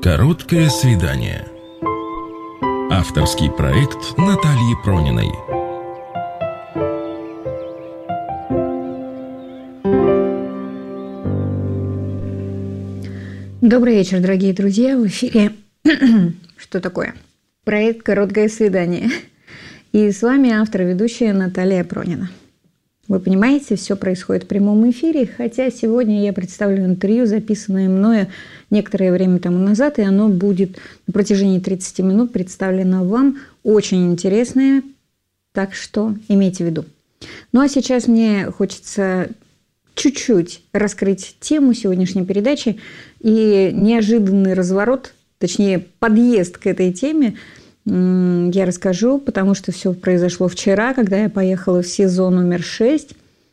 Короткое свидание. Авторский проект Натальи Прониной. Добрый вечер, дорогие друзья. В эфире «Что такое?» Проект «Короткое свидание». И с вами автор и ведущая Наталья Пронина. Вы понимаете, все происходит в прямом эфире, хотя сегодня я представлю интервью, записанное мною некоторое время тому назад, и оно будет на протяжении 30 минут представлено вам. Очень интересное, так что имейте в виду. Ну а сейчас мне хочется чуть-чуть раскрыть тему сегодняшней передачи и неожиданный разворот, точнее подъезд к этой теме я расскажу, потому что все произошло вчера, когда я поехала в СИЗО номер 6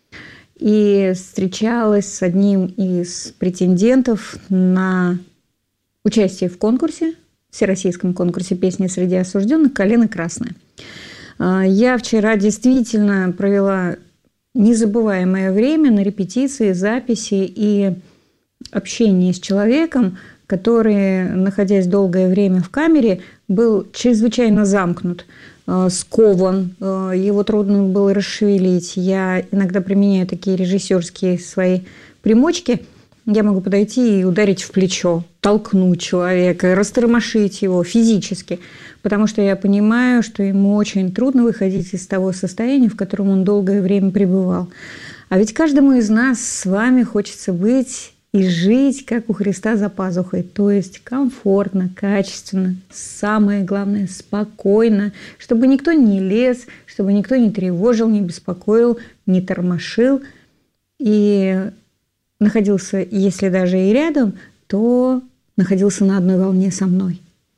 и встречалась с одним из претендентов на участие в конкурсе, всероссийском конкурсе песни среди осужденных «Калина красная». Я вчера действительно провела незабываемое время на репетиции, записи и общении с человеком, который, находясь долгое время в камере, был чрезвычайно замкнут, скован, его трудно было расшевелить. Я иногда применяю такие режиссерские свои примочки. Я могу подойти и ударить в плечо, толкнуть человека, растормошить его физически, потому что я понимаю, что ему очень трудно выходить из того состояния, в котором он долгое время пребывал. А ведь каждому из нас с вами хочется быть и жить, как у Христа за пазухой, то есть комфортно, качественно, самое главное, спокойно, чтобы никто не лез, чтобы никто не тревожил, не беспокоил, не тормошил. И находился, если даже и рядом, то находился на одной волне со мной.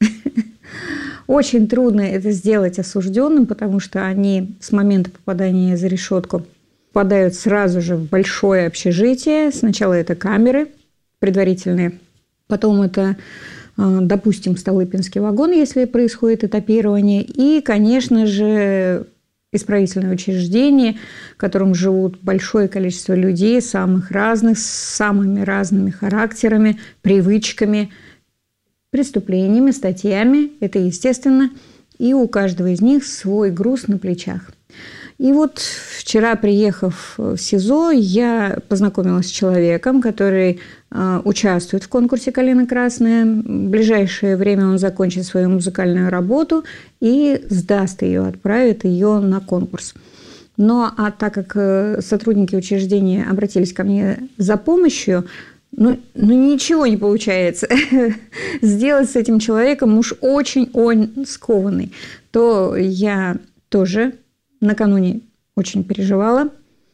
Очень трудно это сделать осужденным, потому что они с момента попадания за решетку попадают сразу же в большое общежитие. Сначала это камеры предварительные, потом это, допустим, Столыпинский вагон, если происходит этапирование, и, конечно же, исправительное учреждение, в котором живут большое количество людей, самых разных, с самыми разными характерами, привычками, преступлениями, статьями. Это естественно. И у каждого из них свой груз на плечах. И вот вчера, приехав в СИЗО, я познакомилась с человеком, который участвует в конкурсе «Калина красная». В ближайшее время он закончит свою музыкальную работу и сдаст ее, отправит ее на конкурс. А так как сотрудники учреждения обратились ко мне за помощью, ничего не получается сделать с этим человеком, уж очень он скованный, то я тоже накануне очень переживала,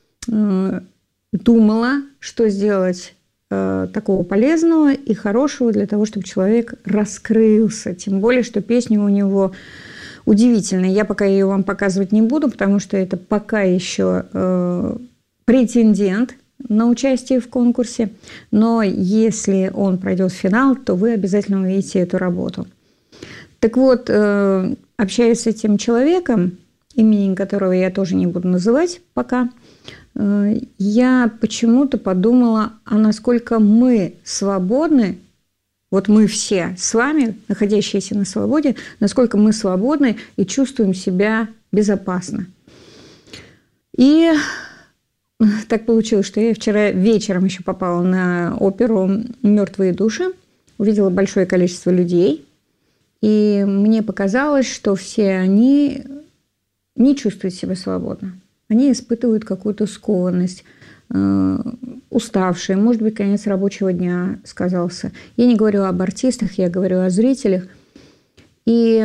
думала, что сделать такого полезного и хорошего для того, чтобы человек раскрылся. Тем более, что песня у него удивительная. Я пока ее вам показывать не буду, потому что это пока еще претендент на участие в конкурсе. Но если он пройдет в финал, то вы обязательно увидите эту работу. Так вот, общаясь с этим человеком, именем которого я тоже не буду называть пока, я почему-то подумала, а насколько мы свободны, вот мы все с вами, находящиеся на свободе, насколько мы свободны и чувствуем себя безопасно. И так получилось, что я вчера вечером еще попала на оперу «Мертвые души», увидела большое количество людей, и мне показалось, что все они не чувствуют себя свободно. Они испытывают какую-то скованность, уставшие. Может быть, конец рабочего дня сказался. Я не говорю об артистах, я говорю о зрителях. И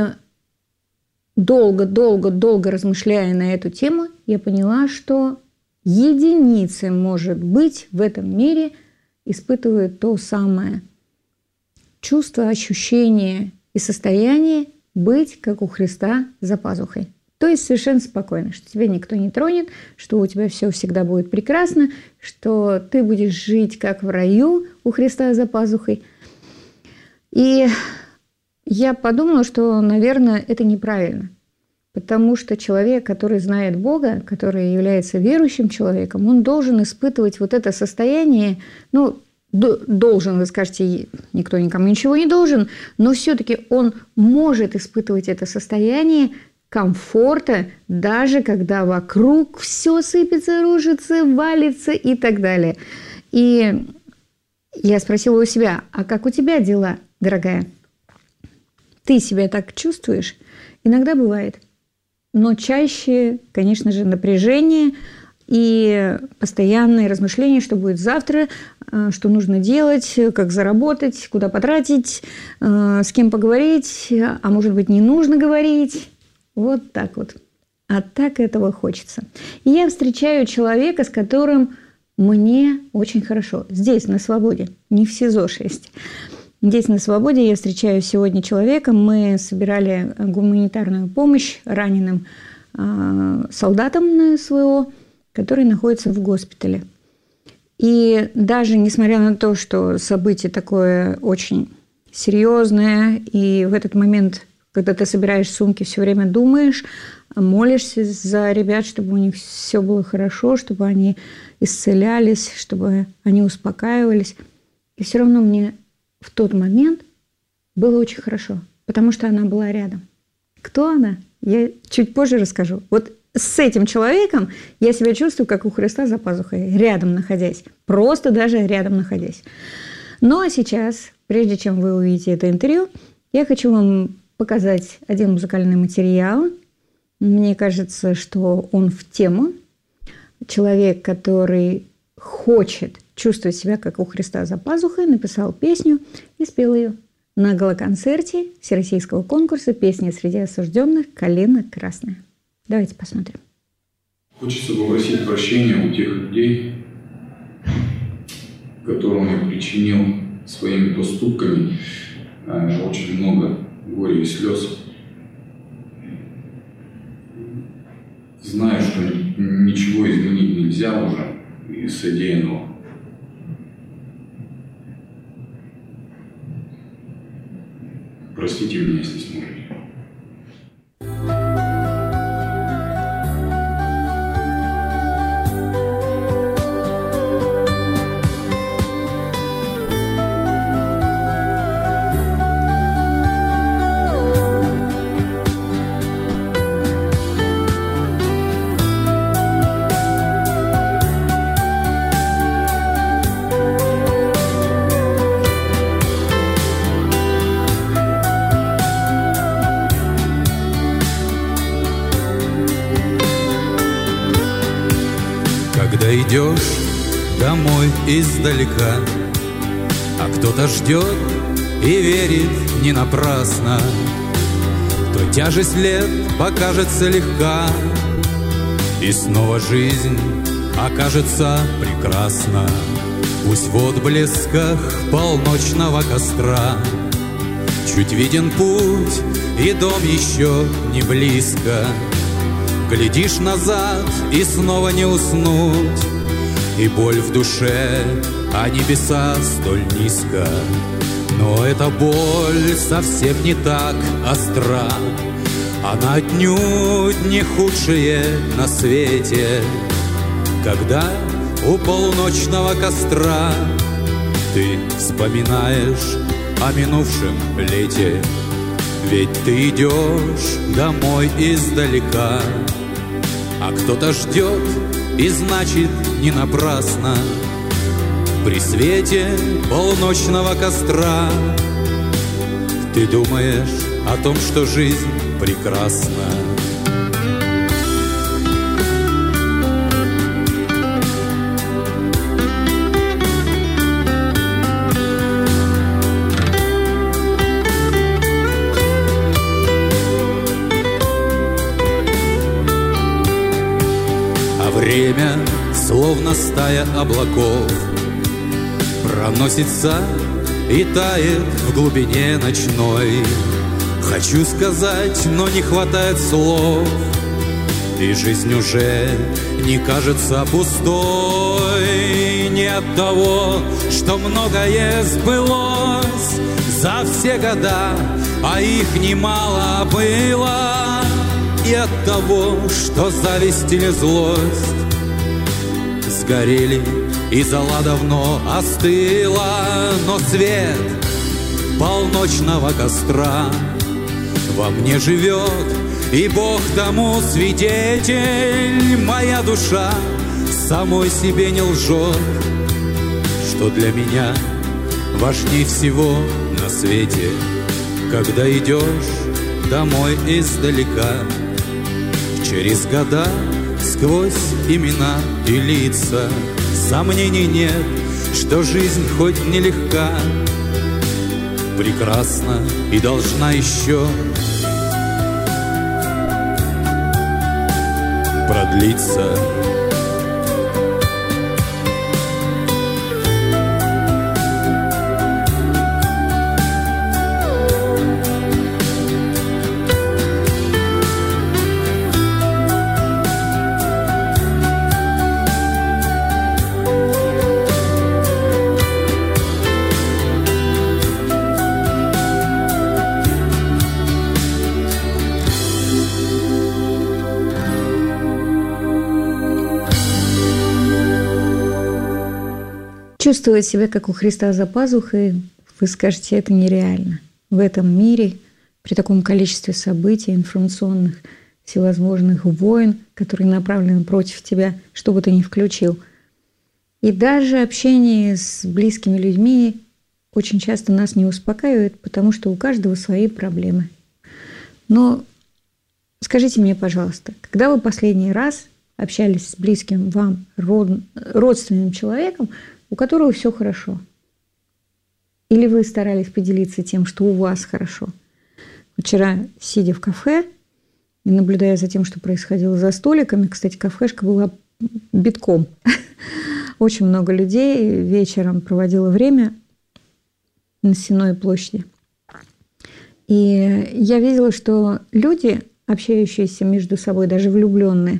долго размышляя на эту тему, я поняла, что единицы, может быть, в этом мире испытывают то самое чувство, ощущение и состояние быть, как у Христа, за пазухой. То есть совершенно спокойно, что тебя никто не тронет, что у тебя все всегда будет прекрасно, что ты будешь жить как в раю у Христа за пазухой. И я подумала, что, наверное, это неправильно. Потому что человек, который знает Бога, который является верующим человеком, он должен испытывать вот это состояние, должен, вы скажете, никто никому ничего не должен, но все-таки он может испытывать это состояние комфорта, даже когда вокруг все сыпется, рушится, валится и так далее. И я спросила у себя, а как у тебя дела, дорогая? Ты себя так чувствуешь? Иногда бывает. Но чаще, конечно же, напряжение и постоянные размышления, что будет завтра, что нужно делать, как заработать, куда потратить, с кем поговорить, а может быть, не нужно говорить. Вот так вот. А так этого хочется. И я встречаю человека, с которым мне очень хорошо. Здесь, на свободе, не в СИЗО 6. Здесь, на свободе, я встречаю сегодня человека. Мы собирали гуманитарную помощь раненым солдатам на СВО, которые находятся в госпитале. И даже несмотря на то, что событие такое очень серьезное, и в этот момент, когда ты собираешь сумки, все время думаешь, молишься за ребят, чтобы у них все было хорошо, чтобы они исцелялись, чтобы они успокаивались. И все равно мне в тот момент было очень хорошо, потому что она была рядом. Кто она? Я чуть позже расскажу. Вот с этим человеком я себя чувствую, как у Христа за пазухой, рядом находясь. Просто даже рядом находясь. Ну а сейчас, прежде чем вы увидите это интервью, я хочу вам показать один музыкальный материал. Мне кажется, что он в тему. Человек, который хочет чувствовать себя, как у Христа за пазухой, написал песню и спел ее на галоконцерте всероссийского конкурса «Песни среди осужденных. Калина красная». Давайте посмотрим. Хочется попросить прощения у тех людей, которым я причинил своими поступками очень много горя и слез. Знаю, что ничего изменить нельзя уже из содеянного. Простите меня, если сможете. Когда идешь домой издалека, а кто-то ждет и верит не напрасно, то тяжесть лет покажется легка, и снова жизнь окажется прекрасна. Пусть в отблесках полночного костра чуть виден путь, и дом еще не близко. Глядишь назад, и снова не уснуть, и боль в душе, а небеса столь низко. Но эта боль совсем не так остра, она отнюдь не худшая на свете. Когда у полночного костра ты вспоминаешь о минувшем лете, ведь ты идешь домой издалека, а кто-то ждет, и значит не напрасно. При свете полночного костра ты думаешь о том, что жизнь прекрасна. Время, словно стая облаков, проносится и тает в глубине ночной. Хочу сказать, но не хватает слов, и жизнь уже не кажется пустой. Не от того, что многое сбылось за все года, а их немало было, и от того, что зависть или злость сгорели и зола давно остыла, но свет полночного костра во мне живет, и Бог тому свидетель. Моя душа самой себе не лжет, что для меня важней всего на свете, когда идешь домой издалека, через года, сквозь имена и лица. Сомнений нет, что жизнь хоть нелегка, прекрасна и должна еще продлиться. Чувствовать себя, как у Христа за пазухой, вы скажете, это нереально. В этом мире, при таком количестве событий, информационных, всевозможных войн, которые направлены против тебя, что бы ты ни включил. И даже общение с близкими людьми очень часто нас не успокаивает, потому что у каждого свои проблемы. Но скажите мне, пожалуйста, когда вы последний раз общались с близким вам родственным человеком, у которого все хорошо? Или вы старались поделиться тем, что у вас хорошо? Вчера, сидя в кафе и наблюдая за тем, что происходило за столиками, кстати, кафешка была битком. Очень много людей вечером проводило время на Сенной площади. И я видела, что люди, общающиеся между собой, даже влюбленные,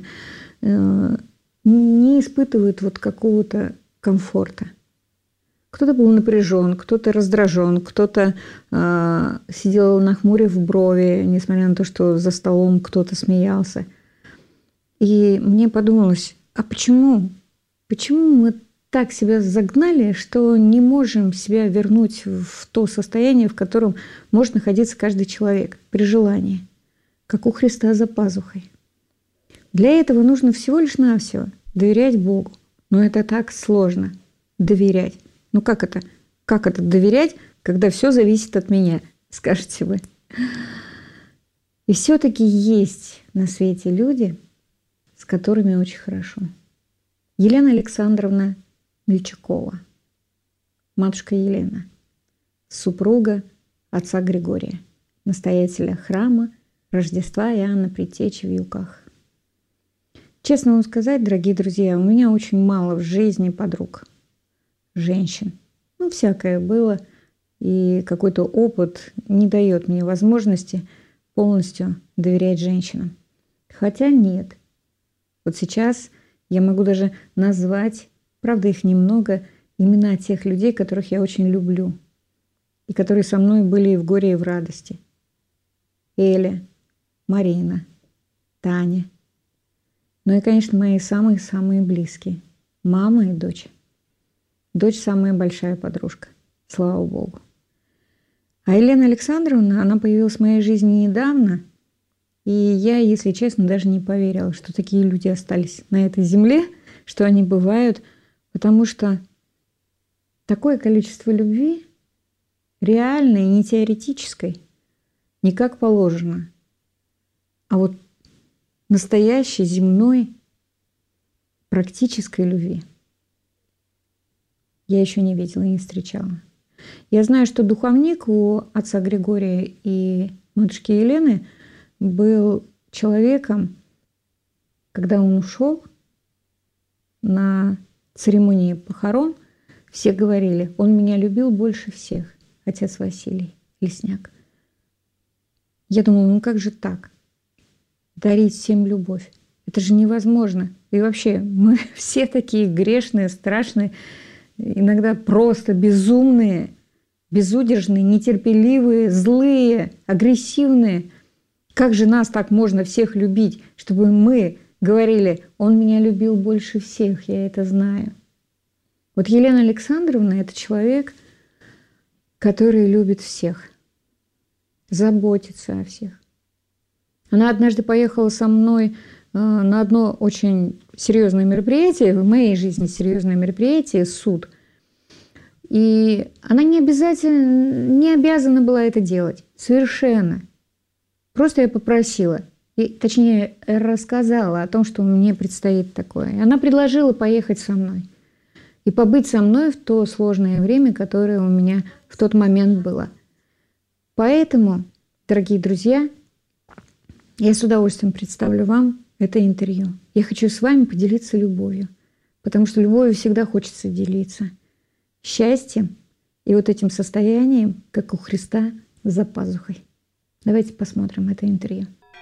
не испытывают вот какого-то комфорта. Кто-то был напряжен, кто-то раздражен, кто-то сидел нахмурив брови, несмотря на то, что за столом кто-то смеялся. И мне подумалось, а почему? Почему мы так себя загнали, что не можем себя вернуть в то состояние, в котором может находиться каждый человек при желании, как у Христа за пазухой? Для этого нужно всего лишь навсего доверять Богу. Но это так сложно – доверять. Ну как это? Как это доверять, когда все зависит от меня, скажете вы? И все-таки есть на свете люди, с которыми очень хорошо. Елена Александровна Мельчакова, матушка Елена, супруга отца Григория, настоятеля храма Рождества Иоанна Предтечи в Юках. Честно вам сказать, дорогие друзья, у меня очень мало в жизни подруг, женщин. Ну, всякое было, и какой-то опыт не дает мне возможности полностью доверять женщинам. Хотя нет. Вот сейчас я могу даже назвать, правда их немного, имена тех людей, которых я очень люблю, и которые со мной были и в горе, и в радости. Эля, Марина, Таня. Ну и, конечно, мои самые-самые близкие. Мама и дочь. Дочь самая большая подружка. Слава Богу. А Елена Александровна, она появилась в моей жизни недавно. И я, если честно, даже не поверила, что такие люди остались на этой земле, что они бывают. Потому что такое количество любви, реальной, не теоретической, не как положено, а вот настоящей, земной, практической любви я еще не видела и не встречала. Я знаю, что духовник у отца Григория и матушки Елены был человеком, когда он ушел на церемонии похорон, все говорили, он меня любил больше всех, отец Василий Лесняк. Я думала, ну как же так? Дарить всем любовь. Это же невозможно. И вообще, мы все такие грешные, страшные, иногда просто безумные, безудержные, нетерпеливые, злые, агрессивные. Как же нас так можно всех любить, чтобы мы говорили, он меня любил больше всех, я это знаю. Вот Елена Александровна – это человек, который любит всех, заботится о всех. Она однажды поехала со мной на одно очень серьезное мероприятие, в моей жизни серьезное мероприятие, суд. И она не обязана была это делать. Совершенно. Просто я попросила. Точнее, рассказала о том, что мне предстоит такое. И она предложила поехать со мной. И побыть со мной в то сложное время, которое у меня в тот момент было. Поэтому, дорогие друзья, я с удовольствием представлю вам это интервью. Я хочу с вами поделиться любовью, потому что любовью всегда хочется делиться. Счастьем и вот этим состоянием, как у Христа, за пазухой. Давайте посмотрим это интервью.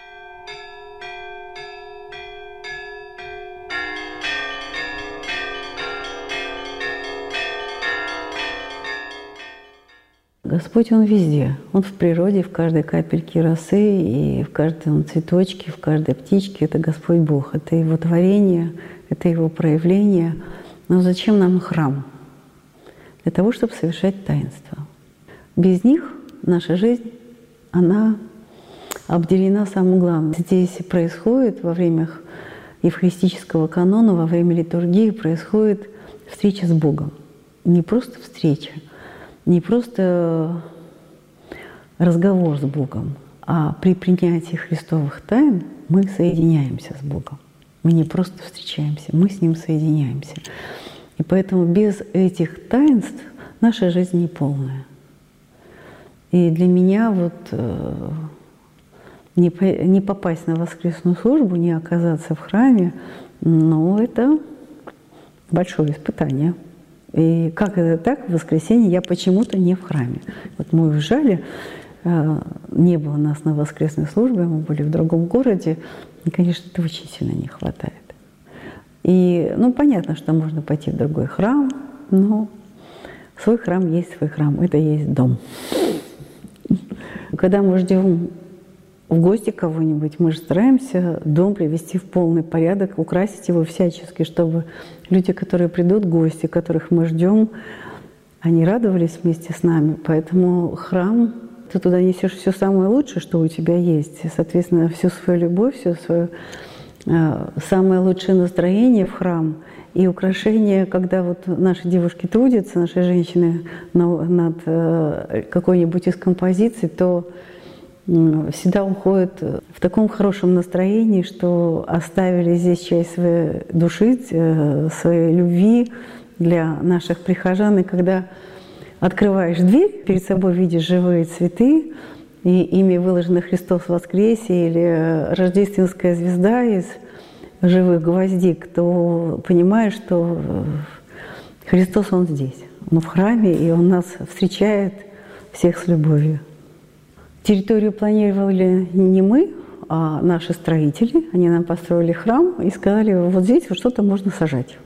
Господь, Он везде. Он в природе, в каждой капельке росы, и в каждом цветочке, в каждой птичке. Это Господь Бог. Это Его творение, это Его проявление. Но зачем нам храм? Для того, чтобы совершать таинства. Без них наша жизнь, она обделена самым главным. Здесь происходит во время евхаристического канона, во время литургии происходит встреча с Богом. Не просто встреча, не просто разговор с Богом, а при принятии христовых тайн мы соединяемся с Богом. Мы не просто встречаемся, мы с Ним соединяемся. И поэтому без этих таинств наша жизнь неполная. И для меня не попасть на воскресную службу, не оказаться в храме, это большое испытание. И как это так, в воскресенье я почему-то не в храме. Вот мы уезжали, не было нас на воскресной службе, мы были в другом городе, и, конечно, этого очень сильно не хватает. И, понятно, что можно пойти в другой храм, но свой храм есть свой храм, это есть дом. Когда мы ждем в гости кого-нибудь, мы же стараемся дом привести в полный порядок, украсить его всячески, чтобы люди, которые придут, гости, которых мы ждем, они радовались вместе с нами. Поэтому храм, ты туда несешь все самое лучшее, что у тебя есть. И, соответственно, всю свою любовь, все свое самое лучшее настроение в храм и украшение, когда вот наши девушки трудятся, наши женщины над какой-нибудь из композиций, то всегда уходят в таком хорошем настроении, что оставили здесь часть своей души, своей любви для наших прихожан. И когда открываешь дверь, перед собой видишь живые цветы, и ими выложены «Христос воскресе» или «Рождественская звезда» из живых гвоздик, то понимаешь, что Христос, Он здесь. Он в храме, и Он нас встречает всех с любовью. Территорию планировали не мы, а наши строители. Они нам построили храм и сказали, вот здесь вот что-то можно сажать.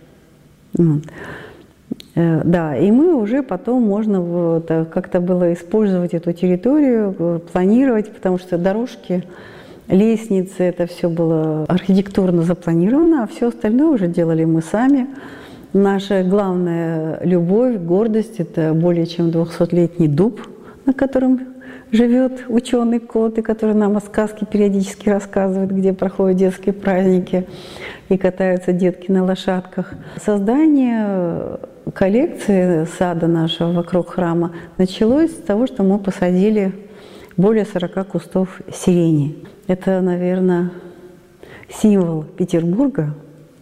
Да, и мы уже потом можно как-то было использовать эту территорию, планировать, потому что дорожки, лестницы, это все было архитектурно запланировано, а все остальное уже делали мы сами. Наша главная любовь, гордость – это более чем 200-летний дуб, на котором живет ученый кот, и который нам о сказке периодически рассказывает, где проходят детские праздники и катаются детки на лошадках. Создание коллекции сада нашего вокруг храма началось с того, что мы посадили более 40 кустов сирени. Это, наверное, символ Петербурга.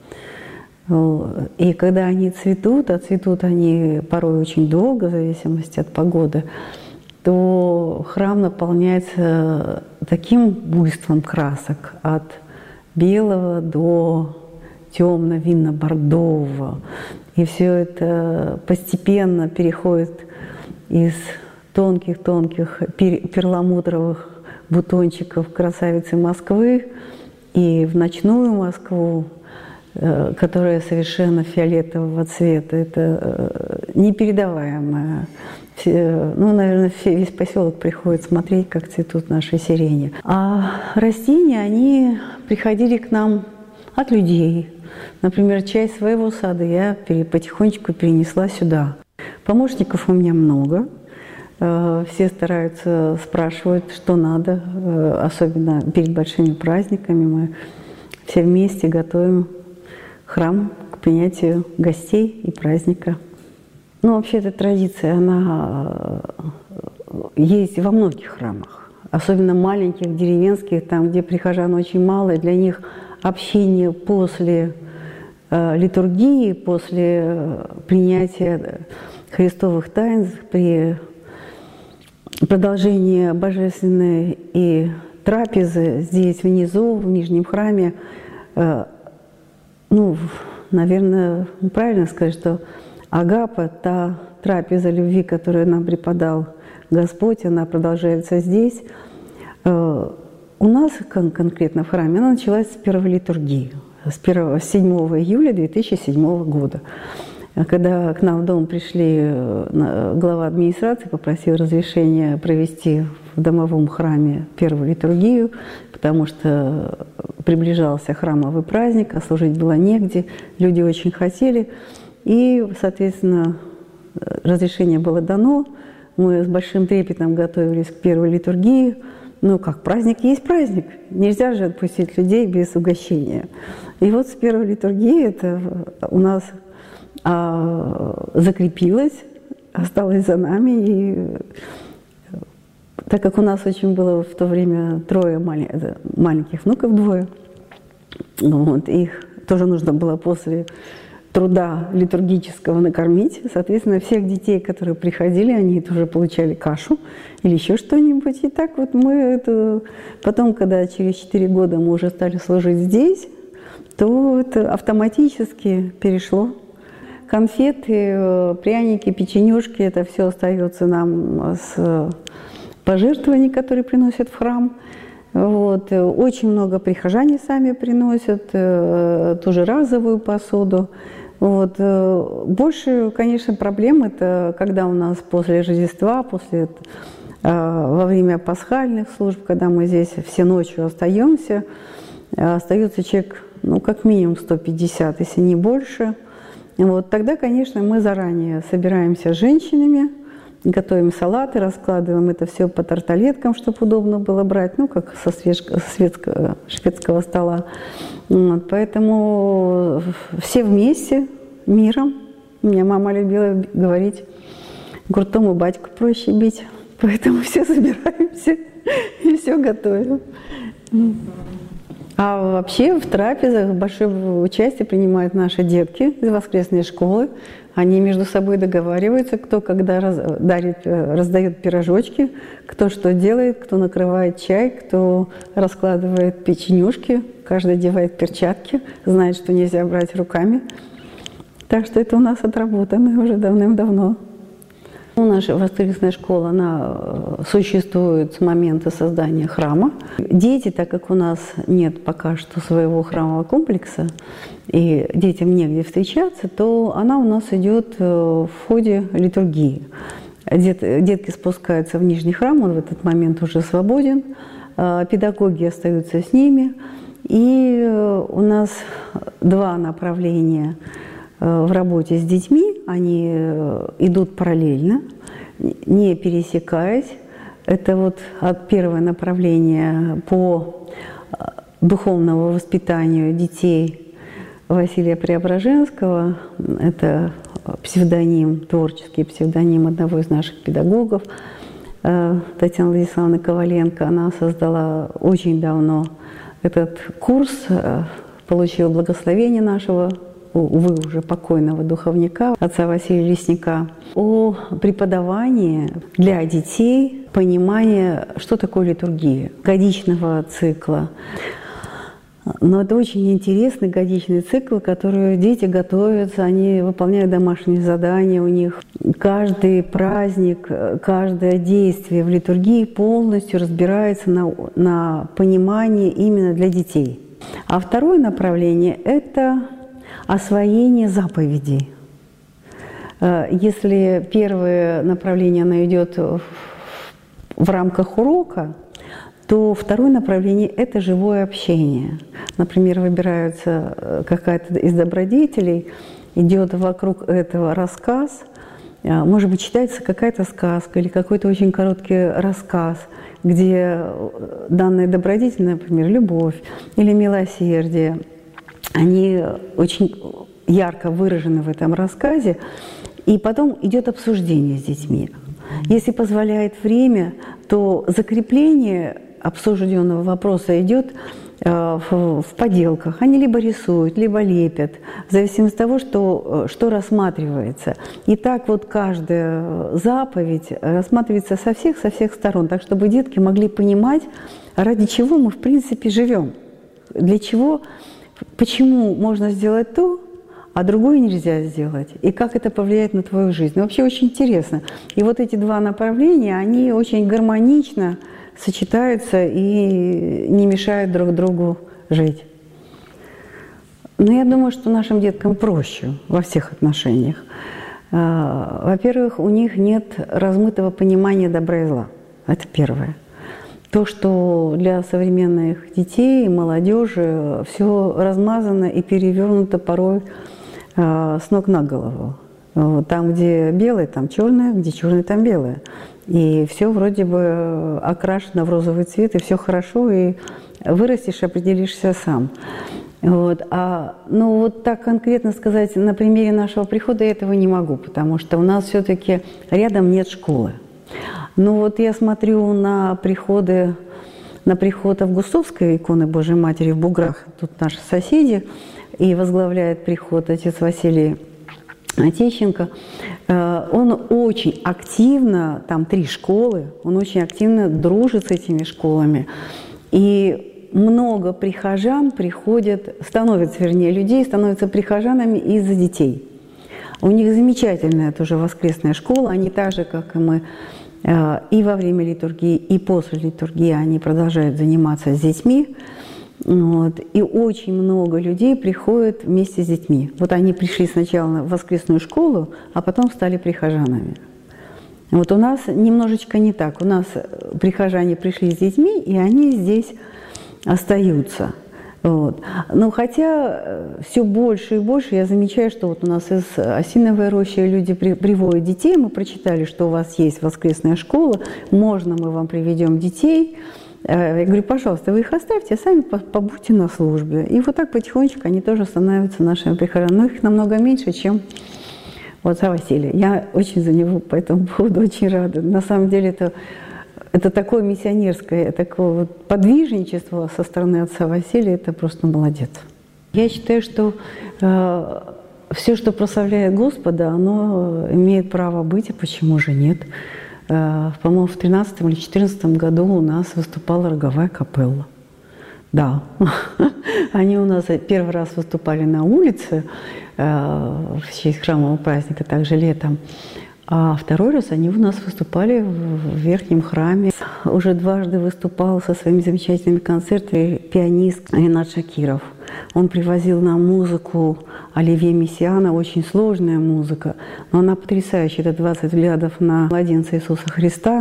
И когда они цветут, а цветут они порой очень долго, в зависимости от погоды, то храм наполняется таким буйством красок, от белого до темно-винно-бордового. И все это постепенно переходит из тонких-тонких перламутровых бутончиков красавицы Москвы и в ночную Москву, которая совершенно фиолетового цвета. Это непередаваемое. Наверное, весь поселок приходит смотреть, как цветут наши сирени. А растения, они приходили к нам от людей. Например, часть своего сада я потихонечку перенесла сюда. Помощников у меня много. Все стараются, спрашивают, что надо. Особенно перед большими праздниками мы все вместе готовим храм к принятию гостей и праздника. Ну, вообще эта традиция, она есть во многих храмах. Особенно маленьких, деревенских, там, где прихожан очень мало. Для них общение после литургии, после принятия христовых таинств, при продолжении божественной и трапезы здесь, внизу, в Нижнем храме, ну, наверное, правильно сказать, что агапа, та трапеза любви, которую нам преподал Господь, она продолжается здесь. У нас конкретно в храме она началась с первой литургии, с 7 июля 2007 года. Когда к нам в дом пришли, глава администрации попросил разрешения провести в домовом храме первую литургию, потому что приближался храмовый праздник, а служить было негде, люди очень хотели. И, соответственно, разрешение было дано. Мы с большим трепетом готовились к первой литургии. Ну, как праздник есть праздник. Нельзя же отпустить людей без угощения. И вот с первой литургии это у нас закрепилось, осталось за нами. И так как у нас очень было в то время 3 маленьких внуков, 2, вот, их тоже нужно было после труда литургического накормить. Соответственно, всех детей, которые приходили, они тоже получали кашу или еще что-нибудь. И так вот мы это... Потом, когда через 4 года мы уже стали служить здесь, то это автоматически перешло. Конфеты, пряники, печенюшки, это все остается нам с пожертвований, которые приносят в храм. Вот. Очень много прихожане сами приносят, тоже разовую посуду. Вот. Больше, конечно, проблем это когда у нас после Рождества, во время пасхальных служб, когда мы здесь все ночью остаемся, остается человек, ну, как минимум 150, если не больше. Вот. Тогда, конечно, мы заранее собираемся с женщинами, готовим салаты, раскладываем это все по тарталеткам, чтобы удобно было брать, ну, как со шведского стола. Вот. Поэтому все вместе, миром. У меня мама любила говорить, гуртом и батьку проще бить. Поэтому все собираемся и все готовим. А вообще в трапезах большое участие принимают наши детки из воскресной школы. Они между собой договариваются, кто когда раздает пирожочки, кто что делает, кто накрывает чай, кто раскладывает печенюшки, каждый одевает перчатки, знает, что нельзя брать руками. Так что это у нас отработано уже давным-давно. Наша воскресная школа, она существует с момента создания храма. Дети, так как у нас нет пока что своего храмового комплекса, и детям негде встречаться, то она у нас идет в ходе литургии. Детки спускаются в нижний храм, он в этот момент уже свободен, педагоги остаются с ними. И у нас 2 направления в работе с детьми, они идут параллельно, не пересекаясь. Это вот первое направление по духовному воспитанию детей Василия Преображенского. Это псевдоним, творческий псевдоним одного из наших педагогов, Татьяны Владиславовны Коваленко. Она создала очень давно этот курс, получила благословение нашего, увы, уже покойного духовника, отца Василия Лесника, о преподавании для детей понимания, что такое литургия, годичного цикла. Но это очень интересный годичный цикл, который дети готовятся, они выполняют домашние задания, у них каждый праздник, каждое действие в литургии полностью разбирается на понимании именно для детей. А второе направление – это освоение заповедей. Если первое направление оно идет в рамках урока, то второе направление – это живое общение. например, выбирается какая-то из добродетелей, идет вокруг этого рассказ, может быть, читается какая-то сказка или какой-то очень короткий рассказ, где данная добродетель, например, любовь или милосердие, они очень ярко выражены в этом рассказе, и потом идет обсуждение с детьми. Если позволяет время, то закрепление обсужденного вопроса идет в поделках. Они либо рисуют, либо лепят, в зависимости от того, что рассматривается. И так вот каждая заповедь рассматривается со всех сторон, так чтобы детки могли понимать, ради чего мы в принципе живем, для чего, почему можно сделать то, а другое нельзя сделать, и как это повлияет на твою жизнь. Вообще очень интересно. И вот эти два направления, они очень гармонично сочетаются и не мешают друг другу жить. Но я думаю, что нашим деткам проще во всех отношениях. Во-первых, у них нет размытого понимания добра и зла. Это первое. То, что для современных детей и молодежи все размазано и перевернуто порой с ног на голову. Там, где белое, там черное, где черное, там белое. И все вроде бы окрашено в розовый цвет, и все хорошо, и вырастешь, определишься сам. Вот. Ну вот так конкретно сказать на примере нашего прихода я этого не могу, потому что у нас все-таки рядом нет школы. Ну вот я смотрю на приход Августовской иконы Божьей Матери в Буграх, тут наши соседи, и возглавляет приход отец Василий Отеченко. Он очень активно, там 3 школы, он очень активно дружит с этими школами. И много прихожан людей становятся прихожанами из-за детей. У них замечательная тоже воскресная школа, они так же, как и мы, и во время литургии, и после литургии они продолжают заниматься с детьми. Вот. И очень много людей приходят вместе с детьми. Вот они пришли сначала в воскресную школу, а потом стали прихожанами. Вот у нас немножечко не так. У нас прихожане пришли с детьми, и они здесь остаются. Вот. Но хотя все больше и больше я замечаю, что вот у нас из Осиновой рощи люди приводят детей. Мы прочитали, что у вас есть воскресная школа, можно мы вам приведем детей. Я говорю, пожалуйста, вы их оставьте, а сами побудьте на службе. И вот так потихонечку они тоже становятся нашими прихожанами. Но их намного меньше, чем у отца Василия. Я очень за него по этому поводу очень рада. На самом деле это такое миссионерское, такое вот подвижничество со стороны отца Василия, это просто молодец. Я считаю, что все, что прославляет Господа, оно имеет право быть, и почему же нет. По-моему, в 2013 или 2014 году у нас выступала роговая капелла. Да, они у нас первый раз выступали на улице в честь храмового праздника, также летом. А второй раз они у нас выступали в верхнем храме. Уже дважды выступал со своими замечательными концертами пианист Ренат Шакиров. Он привозил нам музыку Оливье Мессиана, очень сложная музыка, но она потрясающая. Это 20 взглядов на младенца Иисуса Христа.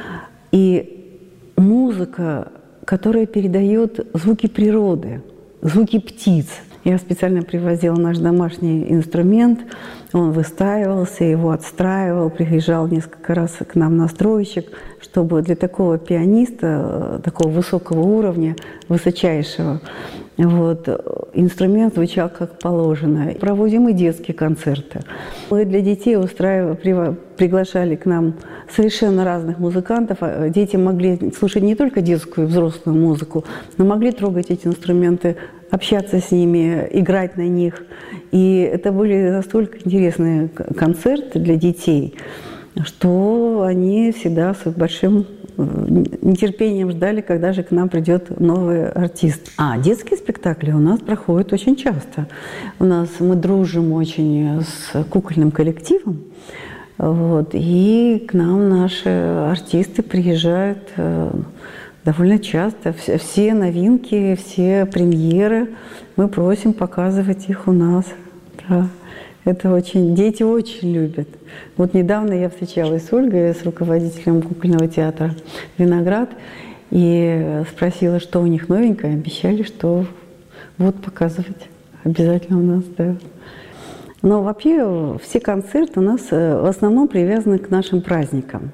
И музыка, которая передает звуки природы, звуки птиц. Я специально привозила наш домашний инструмент, он выстаивался, его отстраивал, приезжал несколько раз к нам настройщик, чтобы для такого пианиста, такого высокого уровня, высочайшего, вот, инструмент звучал как положено. Проводим и детские концерты. Мы для детей приглашали к нам совершенно разных музыкантов. Дети могли слушать не только детскую и взрослую музыку, но могли трогать эти инструменты, общаться с ними, играть на них. И это были настолько интересные концерты для детей, что они всегда с большим нетерпением ждали, когда же к нам придет новый артист. А детские спектакли у нас проходят очень часто. Мы дружим очень с кукольным коллективом. Вот, и к нам наши артисты приезжают довольно часто. Все новинки, все премьеры мы просим показывать их у нас. Да. Это дети очень любят. Вот недавно я встречалась с Ольгой, с руководителем кукольного театра «Виноград», и спросила, что у них новенькое. Обещали, что Вот показывать обязательно у нас, да. Но вообще все концерты у нас в основном привязаны к нашим праздникам.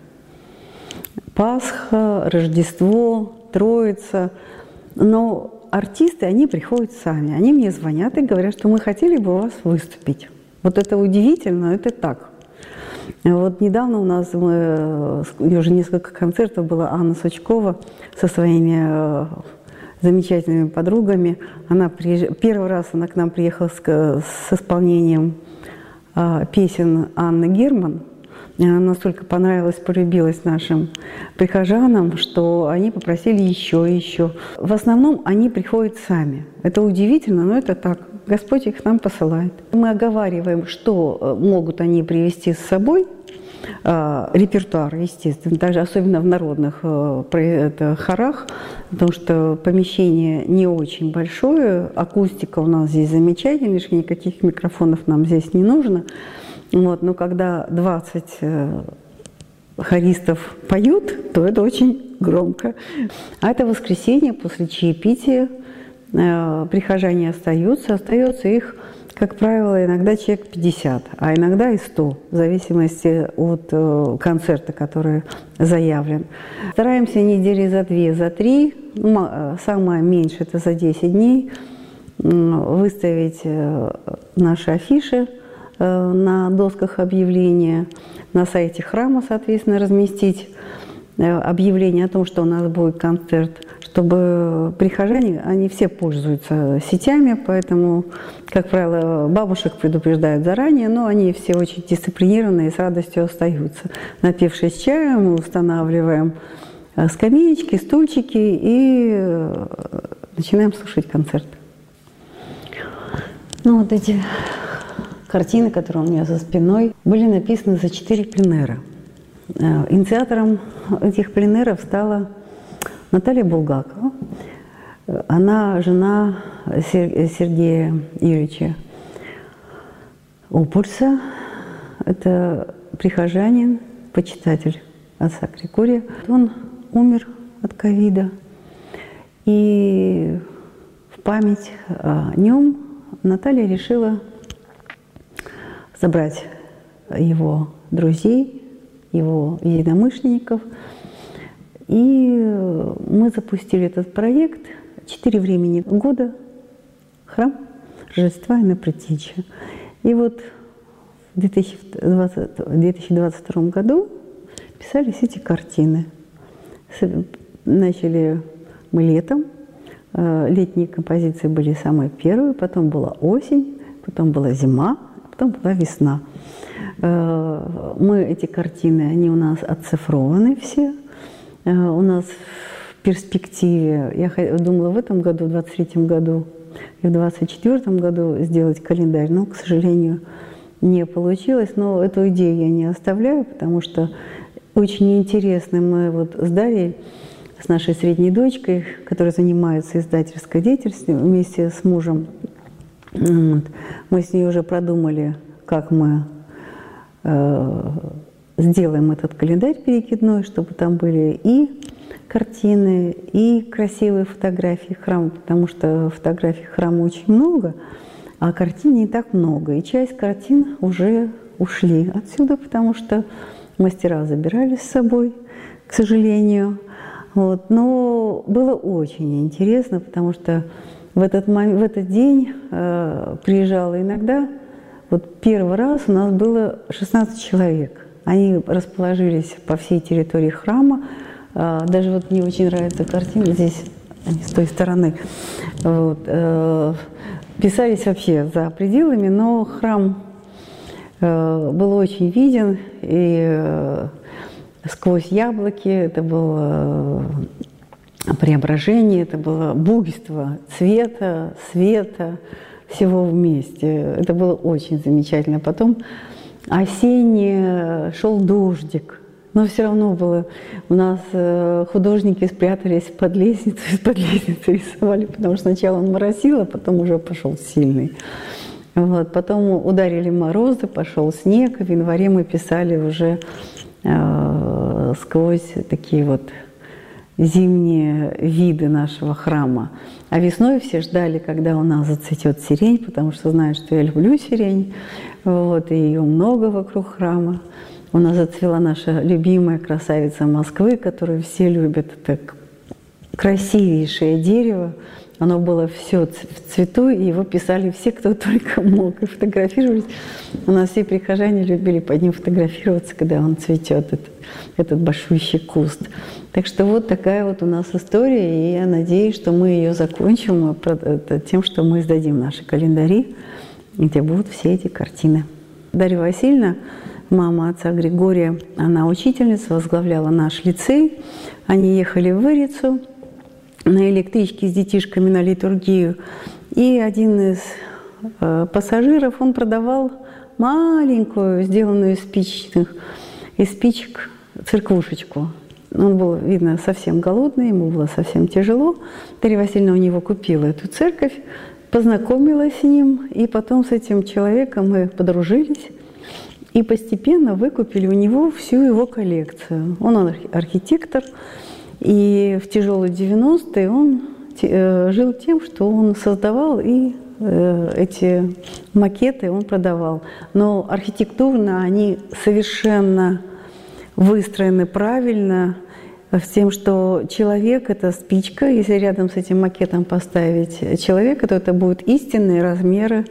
Пасха, Рождество, Троица. Но артисты, они приходят сами. Они мне звонят и говорят, что мы хотели бы у вас выступить. Вот это удивительно, это так. Вот недавно у нас уже несколько концертов было. Анна Сучкова со своими замечательными подругами. Первый раз она к нам приехала с исполнением песен Анны Герман. И она настолько понравилась, полюбилась нашим прихожанам, что они попросили еще и еще. В основном они приходят сами. Это удивительно, но это так. Господь их нам посылает. Мы оговариваем, что могут они привезти с собой. Репертуар, естественно, даже особенно в народных хорах, потому что помещение не очень большое, акустика у нас здесь замечательная, никаких микрофонов нам здесь не нужно. Вот, но когда 20 хористов поют, то это очень громко. А это воскресенье после чаепития прихожане остаются их, как правило, иногда человек 50, а иногда и 100, в зависимости от концерта, который заявлен. Стараемся недели за 2, за 3, самое меньше это за 10 дней, выставить наши афиши на досках объявления, на сайте храма, соответственно, разместить объявление о том, что у нас будет концерт, чтобы прихожане, они все пользуются сетями, поэтому, как правило, бабушек предупреждают заранее, но они все очень дисциплинированные и с радостью остаются. Напившись чаем, мы устанавливаем скамеечки, стульчики и начинаем слушать концерт. Ну, вот эти картины, которые у меня за спиной, были написаны за 4 пленэра. Инициатором этих пленэров стала Наталья Булгакова. Она жена Сергея Юрьевича Опульса. Это прихожанин, почитатель отца Григория. Он умер от ковида. И в память о нем Наталья решила собрать его друзей, его единомышленников. И мы запустили этот проект 4 времени года, храм Рождества и Предтечи. И вот в 2022 году писались эти картины. Начали мы летом. Летние композиции были самые первые, потом была осень, потом была зима, потом была весна. Мы эти картины, они у нас оцифрованы все. У нас в перспективе, я думала в этом году, в 2023 году и в 2024 году сделать календарь, но, к сожалению, не получилось. Но эту идею я не оставляю, потому что очень интересно. Мы вот с Дарьей, с нашей средней дочкой, которая занимается издательской деятельностью вместе с мужем, мы с ней уже продумали, как мы сделаем этот календарь перекидной, чтобы там были и картины, и красивые фотографии храма, потому что фотографий храма очень много, а картин не так много. И часть картин уже ушли отсюда, потому что мастера забирали с собой, к сожалению. Вот. Но было очень интересно, потому что в этот день приезжала иногда. Вот первый раз у нас было 16 человек. Они расположились по всей территории храма. Даже вот мне очень нравится картина здесь, с той стороны. Вот. Писались вообще за пределами, но храм был очень виден. И сквозь яблоки это было преображение, это было буйство цвета, света, всего вместе. Это было очень замечательно. Потом осенний шел дождик, но все равно было. У нас художники спрятались под лестницу, из-под лестницы рисовали, потому что сначала он моросил, а потом уже пошел сильный. Вот. Потом ударили морозы, пошел снег. В январе мы писали уже сквозь такие вот зимние виды нашего храма. А весной все ждали, когда у нас зацветет сирень, потому что знают, что я люблю сирень. Вот, и ее много вокруг храма. У нас зацвела наша любимая красавица Москвы, которую все любят. Это красивейшее дерево. Оно было все в цвету, и его писали все, кто только мог, и фотографировались. У нас все прихожане любили под ним фотографироваться, когда он цветет, этот большущий куст. Так что вот такая вот у нас история, и я надеюсь, что мы ее закончим тем, что мы издадим наши календари, где будут все эти картины. Дарья Васильевна, мама отца Григория, она учительница, возглавляла наш лицей. Они ехали в Вырицу на электричке с детишками на литургию. И один из пассажиров, он продавал маленькую, сделанную из спичек, церквушечку. Он был, видно, совсем голодный, ему было совсем тяжело. Дарья Васильевна у него купила эту церковь, познакомилась с ним, и потом с этим человеком мы подружились. И постепенно выкупили у него всю его коллекцию. Он архитектор, и в тяжелые 90-е он жил тем, что он создавал, и эти макеты он продавал. Но архитектурно они совершенно выстроены правильно, с тем, что человек – это спичка. Если рядом с этим макетом поставить человека, то это будут истинные размеры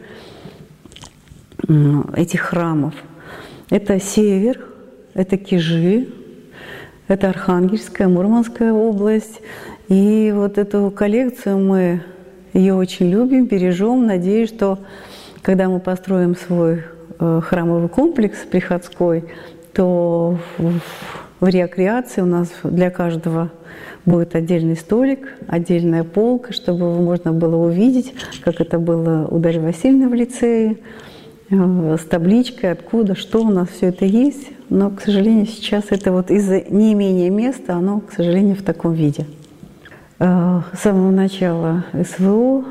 этих храмов. Это север, это Кижи, это Архангельская, Мурманская область. И вот эту коллекцию мы ее очень любим, бережем. Надеюсь, что когда мы построим свой храмовый комплекс приходской, то в рекреации у нас для каждого будет отдельный столик, отдельная полка, чтобы можно было увидеть, как это было у Дарьи Васильевны в лицее, с табличкой, откуда, что у нас все это есть. Но, к сожалению, сейчас это вот из-за неимения места, оно, к сожалению, в таком виде. С самого начала СВО,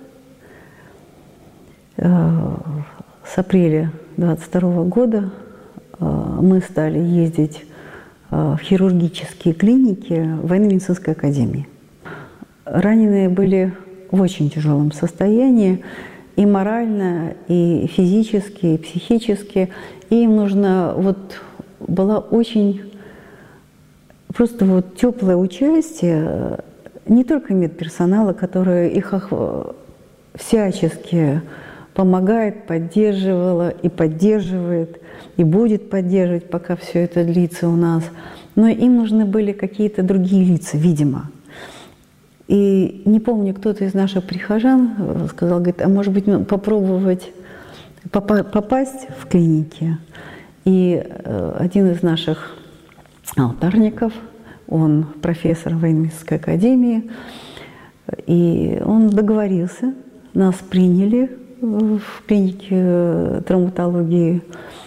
с апреля 22 года, мы стали ездить в хирургические клиники военно-медицинской академии. Раненые были в очень тяжелом состоянии, и морально, и физически, и психически. И им нужно было очень просто теплое участие не только медперсонала, который их всячески помогает, поддерживала и поддерживает, и будет поддерживать, пока все это длится у нас. Но им нужны были какие-то другие лица, видимо. И не помню, кто-то из наших прихожан сказал, говорит, а может быть попробовать попасть в клиники. И один из наших алтарников, он профессор военно-медицинской академии, и он договорился, нас приняли в клинике травматологии.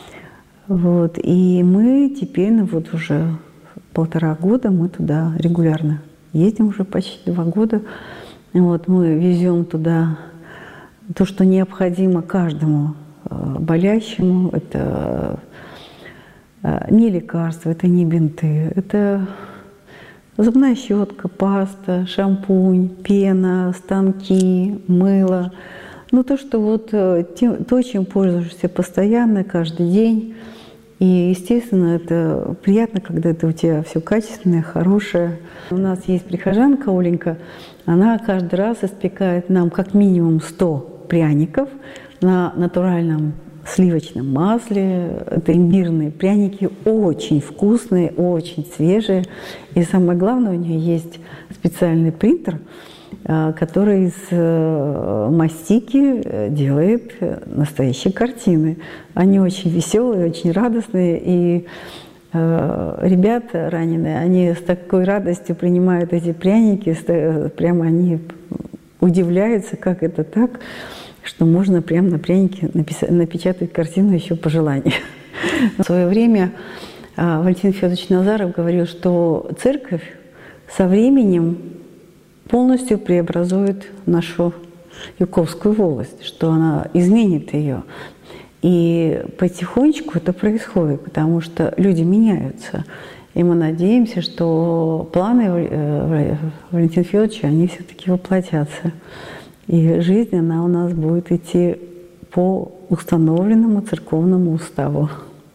И мы теперь, уже 1,5 года мы туда регулярно ездим, уже почти 2 года. Мы везем туда то, что необходимо каждому болящему. Это не лекарства, это не бинты, это зубная щетка, паста, шампунь, пена, станки, мыло. То, что то, чем пользуешься постоянно, каждый день. И, естественно, это приятно, когда это у тебя все качественное, хорошее. У нас есть прихожанка Оленька, она каждый раз испекает нам как минимум 100 пряников на натуральном сливочном масле. Это имбирные пряники, очень вкусные, очень свежие. И самое главное, у нее есть специальный принтер, который из мастики делает настоящие картины. Они очень веселые, очень радостные. И ребята раненые, они с такой радостью принимают эти пряники, прямо они удивляются, как это так, что можно прямо на прянике напечатать картину еще по желанию. В свое время Валентин Федорович Назаров говорил, что церковь со временем полностью преобразует нашу Юковскую волость, что она изменит ее. И потихонечку это происходит, потому что люди меняются. И мы надеемся, что планы Валентина Федоровича, они все-таки воплотятся. И жизнь, она у нас будет идти по установленному церковному уставу.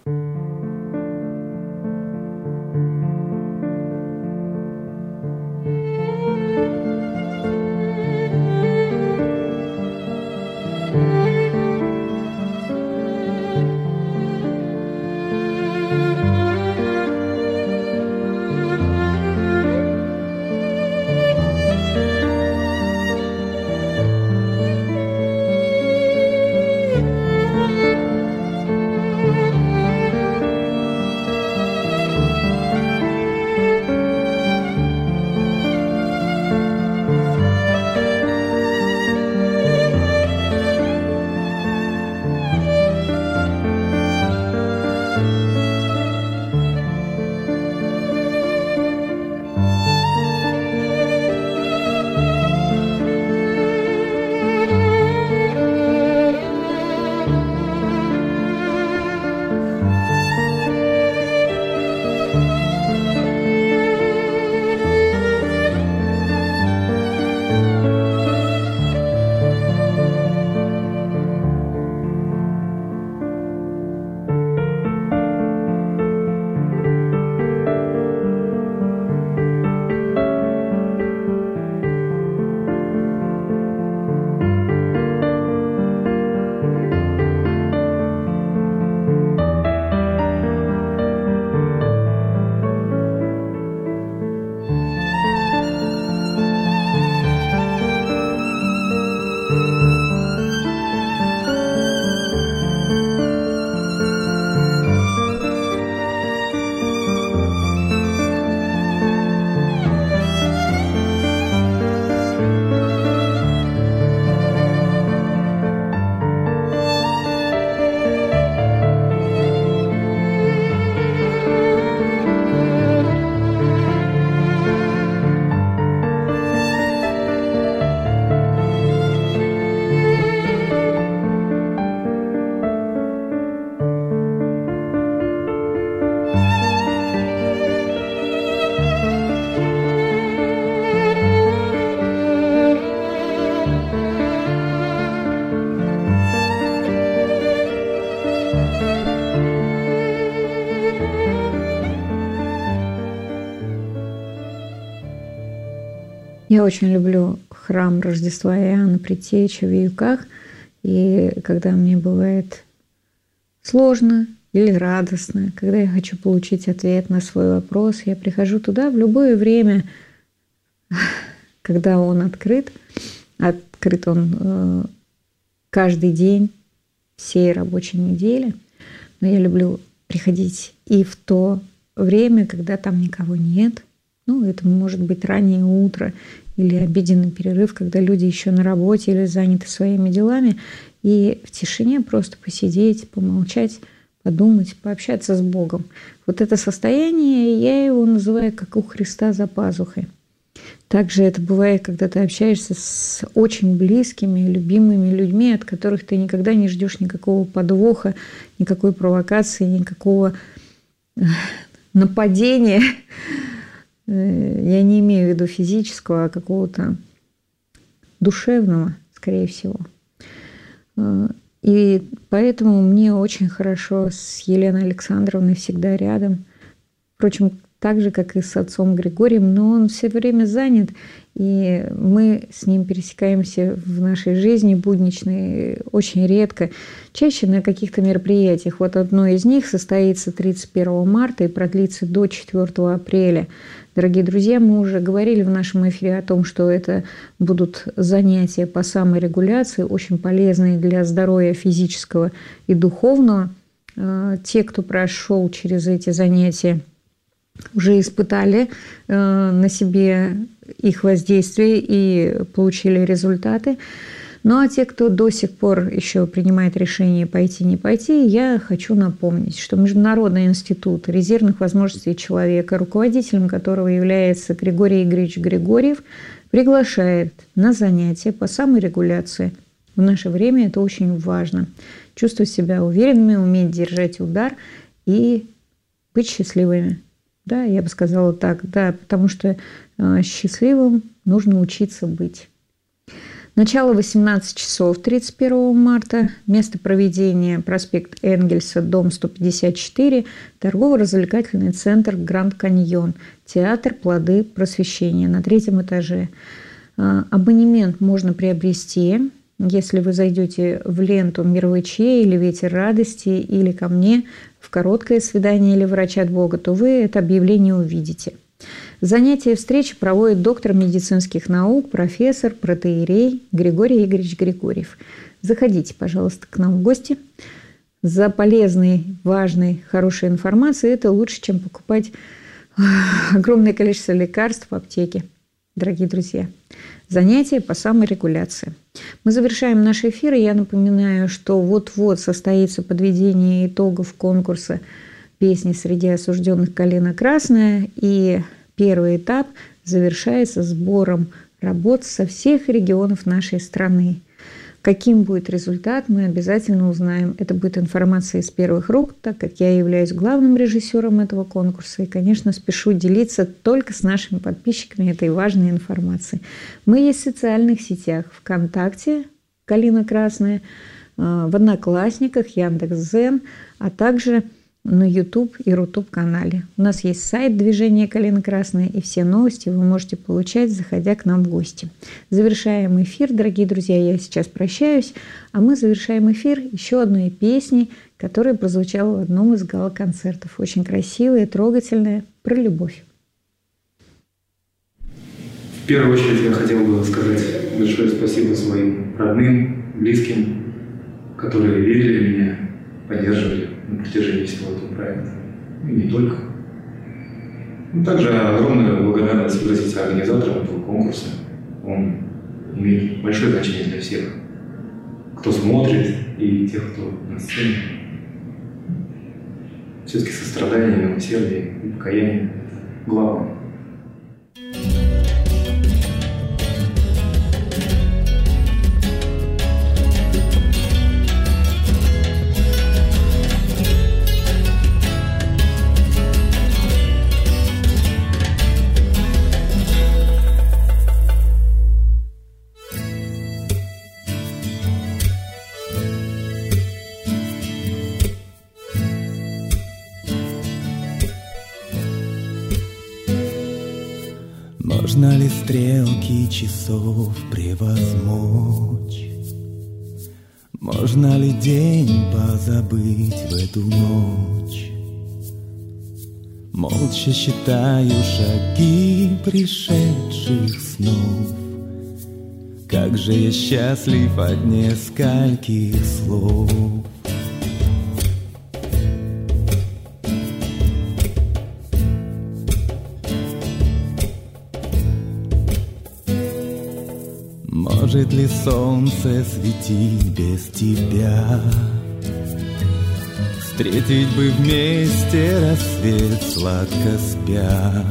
Я очень люблю храм Рождества Иоанна Предтечи в Виюках. И когда мне бывает сложно или радостно, когда я хочу получить ответ на свой вопрос, я прихожу туда в любое время, когда он открыт. Открыт он каждый день всей рабочей недели. Но я люблю приходить и в то время, когда там никого нет. Ну, это может быть раннее утро или обеденный перерыв, когда люди еще на работе или заняты своими делами. И в тишине просто посидеть, помолчать, подумать, пообщаться с Богом. Вот это состояние, я его называю как у Христа за пазухой. Также это бывает, когда ты общаешься с очень близкими, любимыми людьми, от которых ты никогда не ждешь никакого подвоха, никакой провокации, никакого нападения. Я не имею в виду физического, а какого-то душевного, скорее всего. И поэтому мне очень хорошо с Еленой Александровной всегда рядом. Впрочем, так же, как и с отцом Григорием, но он все время занят, и мы с ним пересекаемся в нашей жизни будничной очень редко, чаще на каких-то мероприятиях. Вот одно из них состоится 31 марта и продлится до 4 апреля. Дорогие друзья, мы уже говорили в нашем эфире о том, что это будут занятия по саморегуляции, очень полезные для здоровья физического и духовного. Те, кто прошел через эти занятия, уже испытали на себе их воздействие и получили результаты. Ну а те, кто до сих пор еще принимает решение пойти, не пойти, я хочу напомнить, что Международный институт резервных возможностей человека, руководителем которого является Григорий Игоревич Григорьев, приглашает на занятия по саморегуляции. В наше время это очень важно. Чувствовать себя уверенными, уметь держать удар и быть счастливыми. Да, я бы сказала так, да, потому что счастливым нужно учиться быть. Начало 18 часов 31 марта. Место проведения – проспект Энгельса, дом 154, торгово-развлекательный центр «Гранд Каньон», театр «Плоды просвещения» на 3-м этаже. Абонемент можно приобрести, если вы зайдете в ленту «Мир ВЧ» или «Ветер радости» или ко мне в «Короткое свидание» или «Врач от Бога», то вы это объявление увидите. Занятия и встречи проводит доктор медицинских наук, профессор, протоиерей Григорий Игоревич Григорьев. Заходите, пожалуйста, к нам в гости. За полезной, важной, хорошей информацией это лучше, чем покупать огромное количество лекарств в аптеке, дорогие друзья. Занятия по саморегуляции. Мы завершаем наш эфир, и я напоминаю, что вот-вот состоится подведение итогов конкурса «Песни среди осужденных «Калина красная», и первый этап завершается сбором работ со всех регионов нашей страны. Каким будет результат, мы обязательно узнаем. Это будет информация из первых рук, так как я являюсь главным режиссером этого конкурса и, конечно, спешу делиться только с нашими подписчиками этой важной информацией. Мы есть в социальных сетях ВКонтакте «Калина красная», в Одноклассниках, Яндекс.Дзен, а также на YouTube и Рутуб-канале. У нас есть сайт «Движение Калина красная», и все новости вы можете получать, заходя к нам в гости. Завершаем эфир, дорогие друзья, я сейчас прощаюсь, а мы завершаем эфир еще одной песней, которая прозвучала в одном из гала-концертов. Очень красивая, трогательная, про любовь. В первую очередь я хотел бы сказать большое спасибо своим родным, близким, которые верили в меня, поддерживали на протяжении всего этого проекта. И не только. Также огромную благодарность выразить организаторам этого конкурса. Он имеет большое значение для всех, кто смотрит, и тех, кто на сцене. Все-таки сострадание, милосердие и покаяние – это главное. Можно ли стрелки часов превозмочь? Можно ли день позабыть в эту ночь? Молча считаю шаги пришедших снов. Как же я счастлив от нескольких слов. Может ли солнце светить без тебя? Встретить бы вместе рассвет, сладко спя.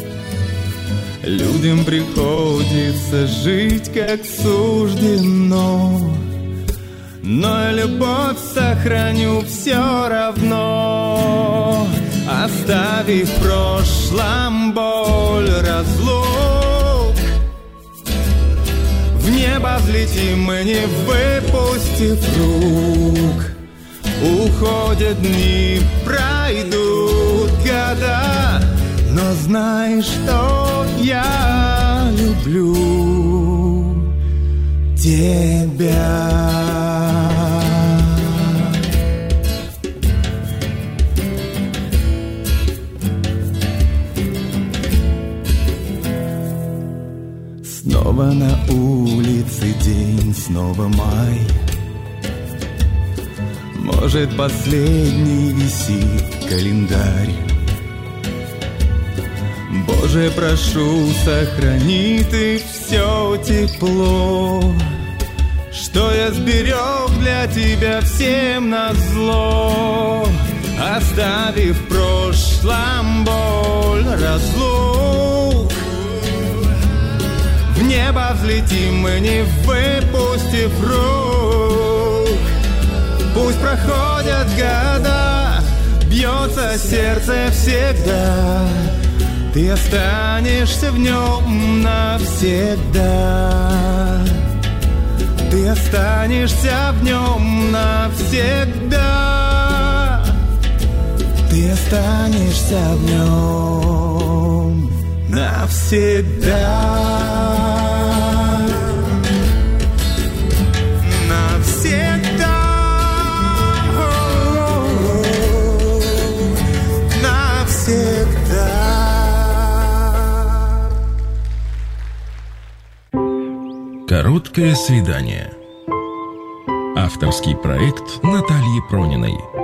Людям приходится жить, как суждено, но я любовь сохраню все равно, оставив в прошлом боль разлук. В небо взлетим мы, не выпустив рук. Уходят дни, пройдут года, но знай, что я люблю тебя. Снова на улице день, снова май. Может, последний висит календарь. Боже, прошу, сохрани ты все тепло, что я сберег для тебя всем назло, оставив в прошлом боль разлук. В небо взлетим мы, не выпустив рук. Пусть проходят года, бьется сердце всегда, Ты останешься в нем навсегда. Ты останешься в нем навсегда. Ты останешься в нем навсегда. Навсегда. Навсегда. Короткое свидание. Авторский проект Натальи Прониной.